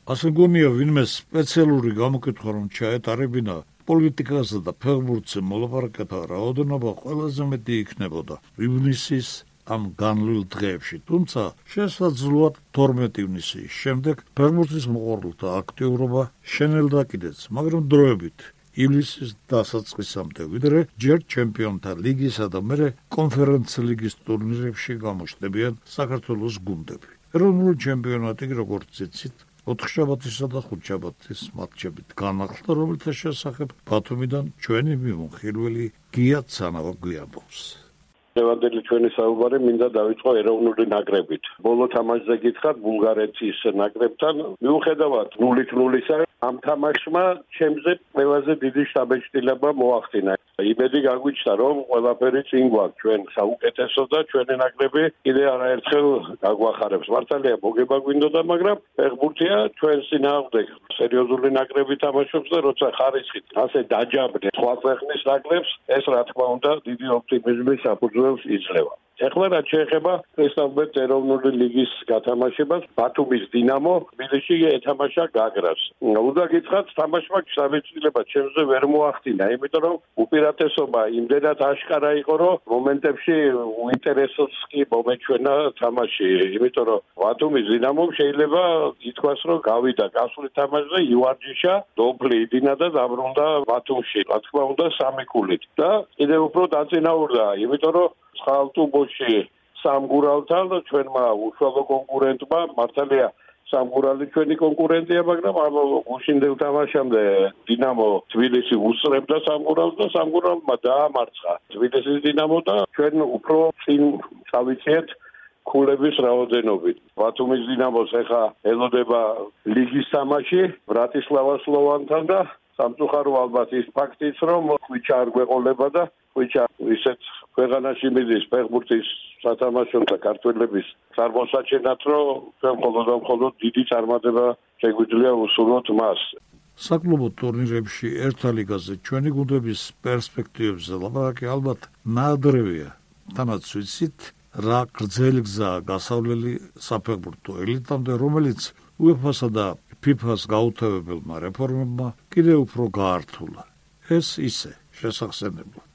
ასე გონია ვინმე სპეციალური გამოკითხვა რომ ჩაეტარებინა პოლიტიკაზე და ფეხბურთზე მოლაპარაკეთა რაოდენობა ყველაზე მეტი იქნებოდა ივნისის ამ განვლილ დღეებში, თუმცა შესაძლოა 12 ივნისის შემდეგ ფეხბურთის მოყვარულთა აქტიურობა შენელდა კიდეც, მაგრამ დროებით ივლისის დასაწყისამდე ვიდრე ჯერ ჩემპიონთა ლიგისა და მერე კონფერენცია ლიგის ტურნირებში გამოჩნდებიან საქართველოს გუნდები. ეროვნული ჩემპიონატი როგორც იცით 4-შაბათისა და 5-შაბათის მატჩებით განახლდა, რომელთა შესახებ ბათუმიდან ჩვენი მიმოხილველი გია ცანავა გვიამბობს. Devandeli ჩვენი საუბარი მინდა დავიწყო ეროვნული ნაკრებით. ბოლო თამაშზე გითხართ ბულგარეთის ნაკრებთან, მიუხედავად 0-0-ისა, ამ თამაშმა ჩემზე ყველაზე დიდი შთაბეჭდილება მოახდინა. იმედი გაგვიჩნდა, რომ ყველაფერი წინ გვაქვს, ჩვენ საუკეთესო და ჩვენი ნაკრები კიდე არაერთხელ გაგვახარებს. მართალია მოგება გვინდოდა, მაგრამ ფეხბურთია ჩვენს წინააღმდეგ სერიოზული ნაკრები თამაშობს და როცა ხარისხით ასე დაჯაბნე სხვა ქვეყნის ნაკრებს, ეს რა თქმა უნდა დიდი ოპტიმიზმის საფუძველს იძლევა. ეხლა რაც შეეხება ესწავლეთ ეროვნული ლიგის გათამაშებას, ბათუმის დინამო თბილისში ეთამაშა გაგრას. უნდა გითხრათ, თამაშმა შთაბეჭდილება ჩემზე ვერ მოახდინა, იმიტომ რომ უპირატესობა იმდენად აშკარა იყო, რომ მომენტებში უინტერესოს კი მომეჩვენა თამაში, იმიტომ რომ ბათუმის დინამომ შეიძლება ითქვას, რომ გავიდა გასული თამაშზე ივარჯიშა, დობლი იდინა და დაბრუნდა ბათუმში, რა თქმა უნდა 3 ქულით. და კიდევ უფრო დაწინაურდა, იმიტომ რომ ხალტუბოში სამგურალთან ჩვენმა უშუალო კონკურენტმა მართალია სამგურალი ჩვენი კონკურენტია, მაგრამ ამ გუშინდელ თამაშამდე დინამო თბილისი უსწრებდა სამგურალს და სამგურალმა დაამარცხა თბილისის დინამო და ჩვენ უფრო წინ წავიწყეთ ქულების რაოდენობით. ბათუმის დინამოს ახლა ელოდება ლიგის თამაში ბრატისლავა სლოვანთან და სამწუხარო ალბათ ის ფაქტიც, რომ ხვიჩა არ გვეყოლება და ხვიჩა ისეთ ქვეყანაში მიდის ფეხბურთის სათამაშო და ქართველების წარმოსაჩენად, რომ ჩვენ მხოლოდ დიდი წარმატება შეგვიძლია უსურვოთ მას. საკლუბო ტურნირებში ერთა ლიგაზე ჩვენი გუნდების პერსპექტივებზე ლაპარაკი ალბათ ნაადრევია. თანაც ვიცით, რა გრძელი გზაა გასავლელი საფეხბურთო ელიტამდე, რომელიც UEFA-სა და FIFA-ს გაუთავებელმა რეფორმებმა კიდევ უფრო გაართულა. ეს ისე შესახსენებლად.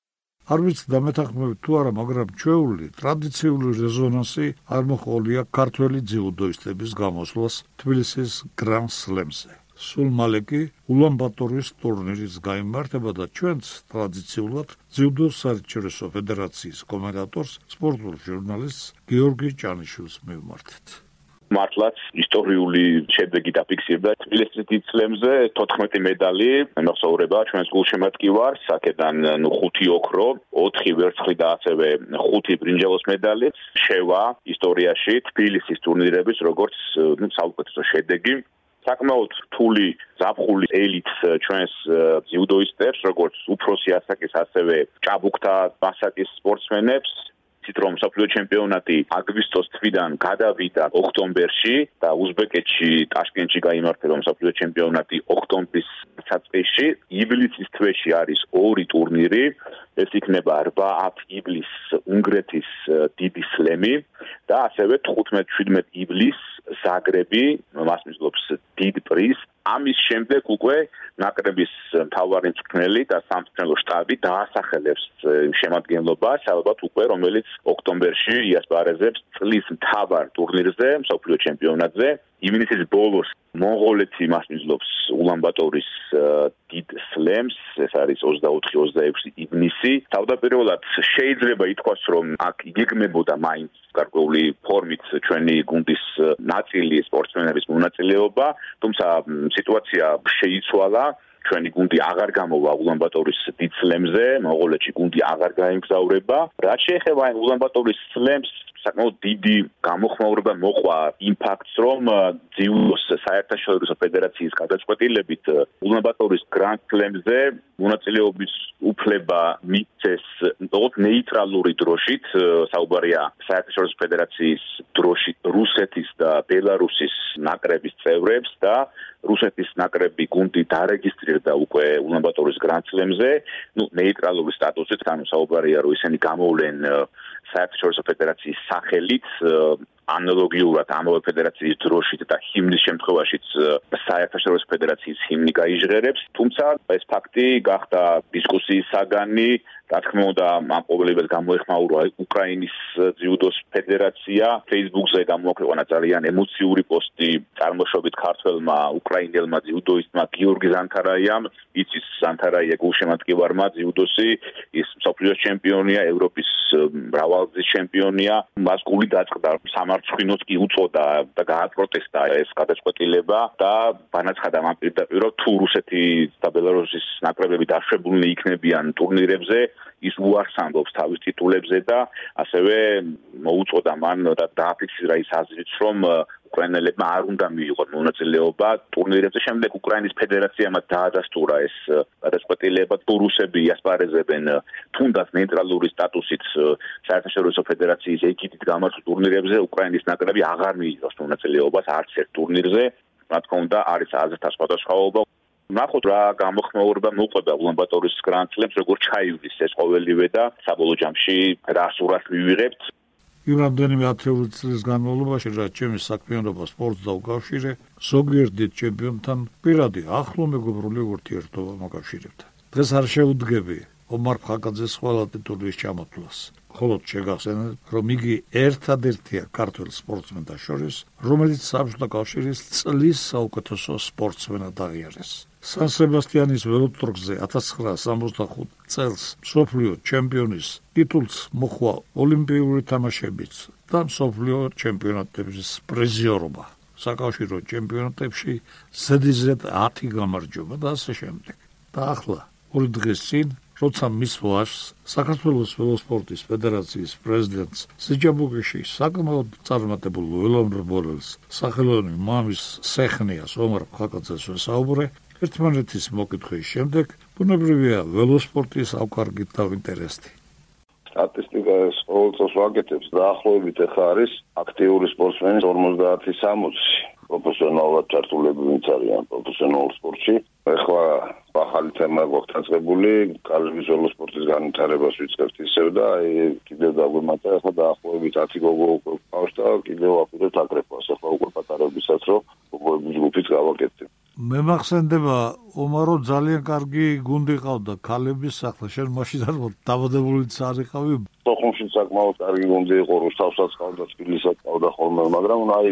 არ ვიცი დამეთანხმებით თუ არა, მაგრამ ჩვეული ტრადიციული რეზონანსი არ მოჰყოლია ქართველი ძიუდოისტების გამოსვლას თბილისის გრან სლემზე. სულ მალე კი ულანბატორის ტურნირის გაიმართება და ჩვენც ტრადიციულად ძიუდოს საერთაშორისო ფედერაციის კომენტატორს, სპორტულ ჟურნალისტს გიორგი ჭანიშვილს მივმართეთ. მართლაც ისტორიული შედეგი დაფიქსირდა თბილისის დიდ სლემზე 14 медали მოგზაურება ჩვენს გულშემატკივარს აქედან 5 ოქრო 4 ვერცხლი და ასევე 5 ბრინჯაოს медали შევა ისტორიაში თბილისის ტურნირების როგორც საუკეთესო შედეგი საკმაოდ რთული ზაფხული ელიტს ჩვენს ძიუდოისტებს როგორც უფროსი ასაკის ასევე ჭაბუკთა ასაკის სპორტსმენებს რომ მსოფლიო ჩემპიონატი აგვისტოს თვიდან გადავიდა ოქტომბერში და უზბეკეთში ტაშკენტში გაიმართება მსოფლიო ჩემპიონატი ოქტომბრის საწყისში ივლისის თვეში არის 2 ტურნირი ეს იქნება 8-10 ივლისს უნგრეთის დიდი სლემი და ასევე 15-17 ივლისს ზაგრები მას მისდობს დიდ პრიზს ამის შემდეგ უკვე ნაკრების მთავარი მწვრთნელი და სამწვრთნელო შტაბი დაასახელებს შემადგენლობას ალბათ უკვე რომელიც ოქტომბერში იასპარეზებს წლის მთავარ ტურნირზე მსოფლიო ჩემპიონატზე ივნისის ბოლოს მონღოლეთი მას მისდობს ულანბატორის დიდ სლემს ეს არის 24-26 ივნისი თავდაპირველად შეიძლება ითქვას რომ აქ იგეგმებოდა მაინც გარკვეული ფორმით ჩვენი გუნდის ნაწილი სპორტსმენების მონაწილეობა თუმცა სიტუაცია შეიცვალა ჩვენი გუნდი აღარ გამოვა ულანბატორის დიდ სლემზე მონღოლეთში გუნდი აღარ გაემგზავრება რაც შეეხება ულანბატორის სლემს საკმაოდ დიდი გამოხმაურება მოყვა იმ ფაქტს რომ ძიუდოს საერთაშორისო ფედერაციის გადაწყვეტილებით ულანბატორის გრან სლემზე მონაწილეობის უფლება მიცეს როგორც ნეიტრალური დროშით საუბარია საერთაშორისო ფედერაციის დროშით რუსეთის და ბელარუსის ნაკრების წევრებს და რუსეთის ნაკრები გუნდი დარეგისტრირდა უკვე ულანბატორის გრან სლემზე ნეიტრალური სტატუსით ანუ საუბარია რომ ისინი გამოვლენ საერთაშორისო ფედერაციის სახელით ანალოგიურად ამავე ფედერაციის დროშით და ჰიმნის შემთხვევაშიც საერთაშორისო ფედერაციის ჰიმნი გაიჟღერებს, თუმცა ეს ფაქტი გახდა დისკუსიის საგანი. Რა თქმა უნდა, ამ ყოველივეს გამოეხმაურა უკრაინის ძიუდოს ფედერაცია. Facebook-ზე გამოაქვეყნა ძალიან ემოციური პოსტი წარმოშობით ქართველმა უკრაინელმა ძიუდოისტმა გიორგი ზანთარაიამ. იცის ზანთარაია გულშემატკივარმა ძიუდოსი, ის მსოფლიოს ჩემპიონია, ევროპის მრავალგზის ჩემპიონია. მას გული დაწყდა, სამარცხვინოც კი უწოდა და გააპროტესტა ეს გადაწყვეტილება და განაცხადა ამ პირდაპირ, თუ რუსეთი და ბელარუსის ნაკრებები დაშვებულნი იქნებიან ტურნირებზე, ის უარს ამბობს თავის ტიტულებზე და ასევე მოუწოდა მან და დააფიქსირა ის აზრით, რომ უკრაინელებმა არ უნდა მიიღონ მონაწილეობა ტურნირებზე. შემდეგ უკრაინის ფედერაციამ დაადასტურა ეს გადაწყვეტილება, თუ რუსები იასპარეზებენ თუნდაც ნეიტრალური სტატუსით საერთაშორისო ფედერაციის ეგიდით გამართულ ტურნირებზე, უკრაინის ნაკრები აღარ მიიღოს მონაწილეობას არც ერთ ტურნირზე. რა თქმა უნდა, არის აზრთა სხვადასხვაობა. ნახოთ რა გამოხმაურება მოყვება ულანბატორის გრანდსლემს, როგორ ჩაივლის ეს ყოველივე და საბოლოო ჯამში რა სურათს მივიღებთ. იმ რამდენიმე ათეული წლის განმავლობაში, რაც ჩემი საქმიანობა სპორტს დაუკავშირე, ზოგიერთ დიდ ჩემპიონთან პირადი ახლო მეგობრული ურთიერთობა მოკავშირებდა. დღეს არ შეუდგები ომარ ფხაკაძეს ყველა ტიტულის ჩამოთვლას. მხოლოდ შეგახსენებთ, რომ იგი ერთადერთია ქართველ სპორტსმენთა შორის, რომელიც საბჭოთა კავშირის წლის საუკეთესო სპორტსმენად აღიარეს. სან სებასტიანის ველოტრეკზე 1965 წელს მსოფლიო ჩემპიონის ტიტულს მოჰყვა ოლიმპიური თამაშებიც და მსოფლიო ჩემპიონატების პრიზიორობა. საკავშირო ჩემპიონატებში ზედიზედ 10 გამარჯვება და ასე შემდეგ. და ახლა ორი დღის წინ როცა მის ვაჟს საქართველოს ველოსპორტის ფედერაციის პრეზიდენტს სიჯაბუგეში საკმაოდ წარმატებულ ველომრბოლელს სახელოვანი მამის სეხნიას ომარ ფხაკაძეს ვესაუბრე, ერთმანეთის მოკითხვის შემდეგ ბუნებრივია ველოსპორტის ავკარგით დავინტერესდი. სტატისტიკა ყოველწელს ვაკეთებს დაახლოებით ახლა არის აქტიური სპორტსმენი 50-60 პროფესიონალურად ჩართულები ვინც არიან პროფესიონალურ სპორტში. ახლა ახალი თემა გვაქვს დაწყებული, კალების ველოსპორტის განვითარებას ვიწყებთ ისევ და კიდევ დაგვემატა ახლა დაახლოებით 10 გოგო უკვე ყავს და კიდევ ვაპირებთ აკრეფას ახლა უკვე პატარებისაც რომ გოგოების ჯგუფიც გავაკეთებ. მე მახსენდება ომარო ძალიან კარგი გუნდი ყავდა ქალების ახლა შენ მაშინ არ ვარ დაბადებულიც არ იყავი. სოხუმში საკმაოდ კარგი გუნდი იყო, რუსთავსაც ყავდა, თბილისსაც ყავდა ხოლმე, მაგრამ აი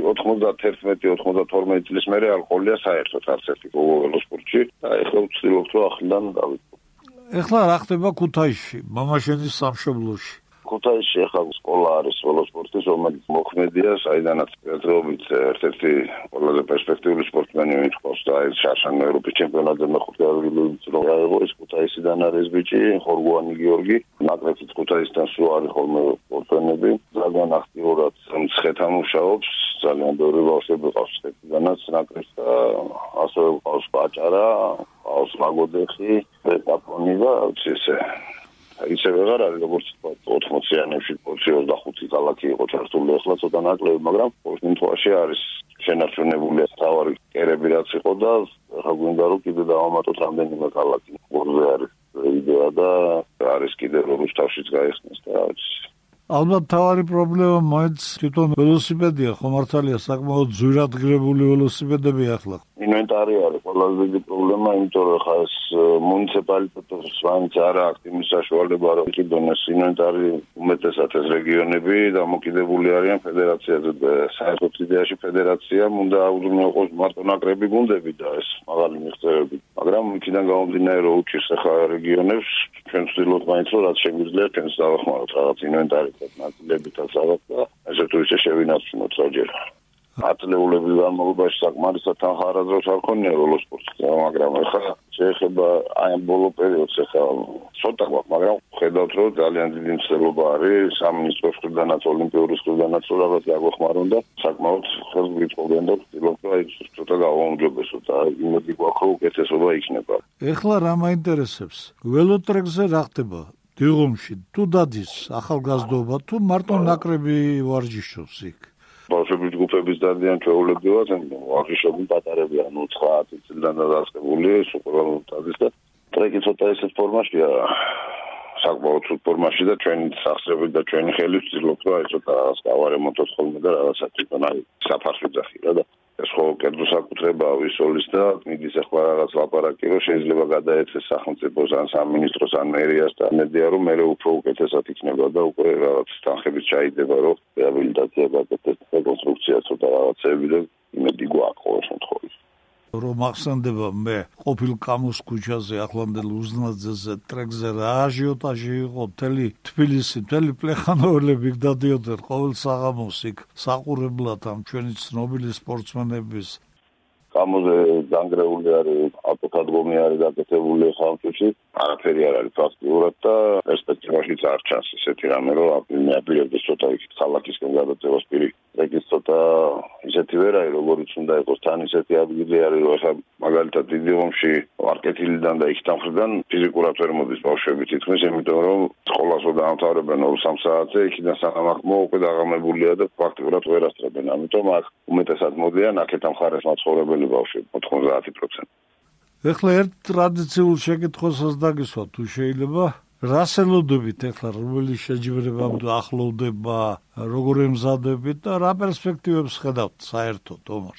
91-92 წლის მერე არ ყოლია საერთოდ არც ერთი გოგო ველოსპორტში და ეხლა ვცდილობთ რომ ახლიდან დავიწყო. ეხლა რა ხდება ქუთაისში, მამაშენის სამშობლოში? ქუთაისში ახლა სკოლა არის ველოსპორტის, რომელიც მოქმედია, საიდანაც ერთობით ერთ-ერთი ყველაზე პერსპექტიული სპორტსმენი ვინც ყავს და ეს შარშან ევროპის ჩემპიონატზე მეხუთე ადგილით რომ გაიღო, ეს ქუთაისიდან არის ბიჭი, ხორგოვანი გიორგი, ნაკრებიც ქუთაისიდან სულ არის ხოლმე სპორტსმენები, ძალიან აქტიურად მცხეთა მუშაობს, ძალიან ბევრი ბავშვები ყავს მცხეთიდანაც ნაკრებს და ასევე ყავს ბაჭარა, ყავს მაგოდეხი, პაპონი და ისე ისე ვეღარ არის როგორც 80-იანებში 25 ქალაქი იყო ჩართული ახლა ცოტა ნაკლები, მაგრამ ყოველ შემთხვევაში არის შენარჩუნებული თავარი კერები რაც იყო და ახლა გვინდა რომ კიდე დავამატოთ რამდენიმე ქალაქი. ორზე არის იდეა და არის კიდე რომ რუსთავშიც გაიხსნას და ალბათ თავარი პრობლემა მაინც თვითონ ველოსიპედია, ხო მართალია საკმაოდ ძვირადღირებული ველოსიპედები ახლა. ინვენტარი არის ყველაზე დიდი პრობლემა, იმიტომ რომ ხა ეს მუნიციპალიტეტის მაინც არა აქვს იმის საშუალება რომ იყიდონეს ინვენტარი უმეტესად ეს რეგიონები დამოკიდებული არიან ფედერაციაზე და საერთოდ იდეაში ფედერაციამ უნდა აუზრუნველყოს მარტო ნაკრები გუნდები და ეს მაღალი მიღწევები, მაგრამ იქიდან გამომდინარე რომ უჭირს ახლა რეგიონებს ჩვენ ვცდილობთ მაინც რომ რაც შეგვიძლია ჩვენს დავახმაროთ რაღაც ინვენტარი ნაწილებითაც რაღაც და ესე თუ ისე შევინარჩუნოთ საჯერ. ათლეულების განმავლობაში საკმარისად თანხარადროს არ ქონია ველოსპორტზე, მაგრამ ახლა შეეხება აი ამ ბოლო პერიოდს ახლა ცოტა გვაქვს, მაგრამ ხედავთ რომ ძალიან დიდი მცდელობა არის სამინისტროს მხრიდანაც, ოლიმპიური მხრიდანაც რაღაც გაგვეხმარონ და საკმაოდ ხელს გვიწყობენ და ვცდილობთ რომ აი ცოტა გავაუმჯობესოთ და იმედი გვაქვს რომ უკეთესობა იქნება. ეხლა რა მაინტერესებს? ველოტრეკზე რა ხდება? დიღომში თუ დადის ახალგაზრდობა თუ მარტო ნაკრები ვარჯიშობს იქ? ბავშვების ჯგუფების დადიან ჩვეულებრივად, ვარჯიშობენ პატარები, ანუ 9 წლიდან დაწყებული, სუპერვალუტაზის და ტრეკი ცოტა ისეთ ფორმაშია, საკმაოდ ცუდ ფორმაში და ჩვენი სახსრებით და ჩვენი ხელით ვცდილობთ რომ ეს რაღაც გავარემონტოთ ხოლმე და რაღაცა თვითონ აი საფარს ვიძახი რა და ეს ხო კერძო საკუთრებაა ვისოლის და მიდის ახლა რაღაც ლაპარაკი რომ შეიძლება გადაეცეს სახელმწიფოს ან სამინისტროს ან მერიას და მედია რომ მე უფრო უკეთესად იქნება და უკვე რაღაც თანხებით ჩაიდება რომ რეაბილიტაცია გაკეთდეს რეკონსტრუქცია ცოტა რაღაცები და იმედი გვაქვს ყოველ შემთხვევაში რომ ახსენდება მე ყოფილ კამუს ქუჩაზე ახლანდელ უზნაძეზე ტრეკზე რა აჟიოტაჟი იყო მთელი თბილისი მთელი პლეხანოელები დადიოდნენ ყოველ საღამოს იქ საყურებლად ამ ჩვენი ცნობილი სპორტსმენების კამუზე დანგრეული არის ავტოპადგომი არის გაკეთებული ხალხში არაფერი არ არის ფაქტიურად და პერსპექტივაშიც არ ჩანს ისეთი რამე რომ მეაპირებდეს ცოტა იქ ქალაქისკენ გადაწევას პირი ეგეც ცოტა ისეთი ვერ არის როგორც უნდა იყოს თან ისეთი ადგილი არის რომ ახლა მაგალითად დიდი ომში მარკეტილიდან და იქ თანხიდან ფიზიკურად ვერ მოდის ბავშვები თითქმის იმიტომ რომ სკოლას დაამთავრებენ 2-3 საათზე იქიდან სანამ აქ მოუყვე დაღამებულია და ფაქტიურად ვერ ასწრებენ ამიტომ აქ უმეტესად მოდიან აქეთ ამხარეს მაცხოვრებელი ბავშვები 90%. ეხლა ერთ ტრადიციულ შეკითხვასაც დაგისვა თუ შეიძლება რას ელოდებით ეხლა რომელი შეჯიბრებამ ახლოვდება როგორ ემზადებით და რა პერსპექტივებს ხედავთ საერთოდ ომარ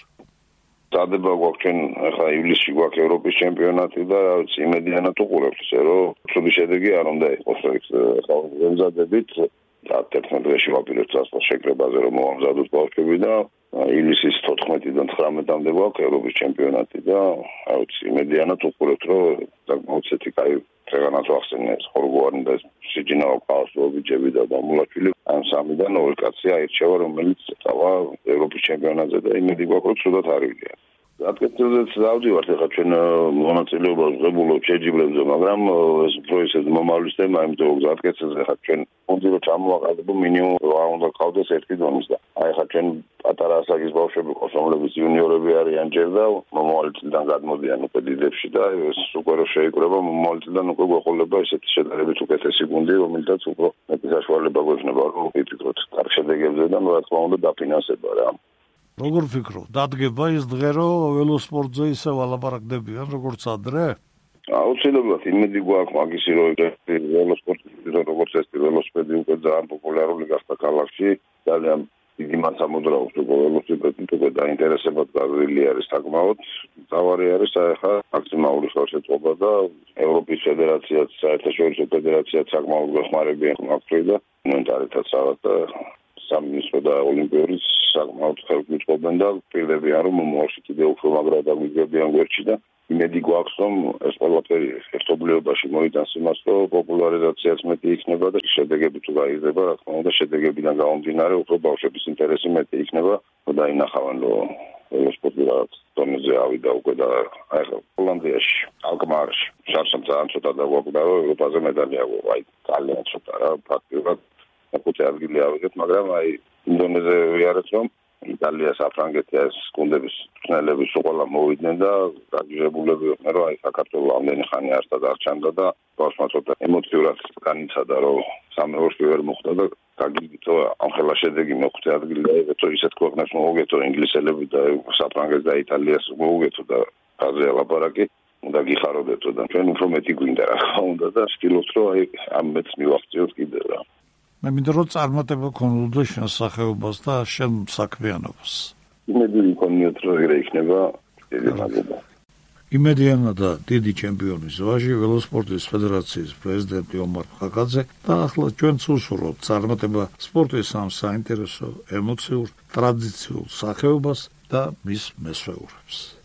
დადება გვაქვს ჩვენ ახლა ივლისში გვაქვს ევროპის ჩემპიონატი და იმედიანად უყურებთ ისე რომ ცუდი შედეგი არ უნდა იყოს ახლა ემზადებით და 11 დღეში ვაპირებთ სასწავლო შეკრებაზე რომ მოამზადოთ ბავშვები და ივლისის 14-დან 19-მდე გვაქვს ევროპის ჩემპიონატი და იმედიანად უყურებთ რომ საკმაოდ ცეთი კაი დღეღანაც ვახსენეთ ხოლმე და სიჯინაო ყავსობიჯები და დამულაჩვილი ამ სამიდან ორი კაცი აირჩევა რომელიც წავა ევროპის ჩემპიონატზე და იმედი გვაქვს რომ ცუდად არიგია აკეთებდეთ დავდივართ ახლა ჩვენ მონაწილეობას ვღებულობ შეჯიბრებზე მაგრამ ეს უფრო ისე მომავლის თემა იმიტომ რომ აკეთებს ახლა ჩვენ უნდა რომ ჩამოვაყალიბო მინიმუმ რა უნდა ყავდეს ერთი დონის და აი ახლა ჩვენ პატარა ასაკის ბავშვები ყავს რომლებიც იუნიორები არიან ჯერ და მომავალი წლიდან გადმოდიან უკვე დიდებში და ეს უკვე რომ შეიკრება მომავალი წლიდან უკვე გვეყოლება ესეთი შედარებით უკეთესი გუნდი რომელთაც უფრო მეტი საშუალება გვექნება რომ ვიფიქროთ კარგ შედეგებზე და რა თქმა უნდა დაფინანსება რა როგორ ფიქრობ, დადგება ის დღე, რომ ველოსპორტზე ისევ ალაპარაკდებიან, როგორც ადრე? აუცილებლად იმედი გვაქვს მაგისი რომ ველოსპორტი როგორც ეს ველოსიპედი უკვე ძალიან პოპულარული გახდა ქალაქში, ძალიან დიდი მასა მოძრაობს უკვე ველოსიპედით უკვე დაინტერესება გაზრდილი არის საკმაოდ. თავარი არის ახლა მაქსიმალური ხელშეწყობა და ევროპის ფედერაციაც, საერთაშორისო ფედერაციაც საკმაოდ გეხმარებიან აქ და მონეტარითაც და სამინისტრო და ოლიმპიური საკმაოდ ხელმძღვანელობენ და პირდებიან რომ მომავალში კიდევ უფრო მაგრად აგვიძებიან გვერდში და იმედი გვაქვს რომ ეს ყველაფერი ერთობლიობაში მოიტანს იმას რომ პოპულარიზაციაც მეტი იქნება და შედეგები თუ გაიზრდება რა თქმა უნდა შედეგებიდან გამომდინარე უფრო ბავშვების ინტერესი მეტი იქნება და დაინახავენ რომ სპორტი რაღაც დონეზე ავიდა უკვე და აი ჰოლანდიაში ალკმარში შარშან ძალიან ცოტა დაგვაქვს და რომ ევროპაზე медаლი აღვო აი ძალიან ცოტა რა ფაქტიურად ხუთი ადგილი ავიღეთ, მაგრამ აი ინდონეზია ვიარეთ რომ იტალია, საფრანგეთი ეს გუნდების ფინალების უყოლა მოვიდნენ და გაგიჟებულები იყვნენ რომ აი საქართველოს ამდენი ხანი არსად არ ჩანდა და ბავშვმა ცოტა ემოციურად განიცადა რომ სამეორში ვერ მოხდა და გაგიგიტო ამ ხელა შედეგი მეოთხე ადგილი დაიღეთო ისეთ ქვეყნებს მოუგეთო ინგლისელები და საფრანგეთს და იტალიას მოუგეთო და ფაზე ლაპარაკი უნდა გიხარობდეთო და ჩვენ უფრო მეტი გვინდა რა უნდა და ვცდილობთ რომ აი ამ მეც მივახციოთ კიდევ რა მე მინდა რომ წარმატება გქონოდა შენ სახეობას და შენ საქმიანობას. იმედი მქონიოთ რომ ეგრე იქნება შეიძლება. იმედიანა და დიდი ჩემპიონის ვაჟი ველოსპორტის ფედერაციის პრეზიდენტი ომარ ხაკაძე და ახლა ჩვენც უშუალოდ წარმატება სპორტის ამ საინტერესო ემოციურ ტრადიციულ სახეობას და მის მესვეურებს.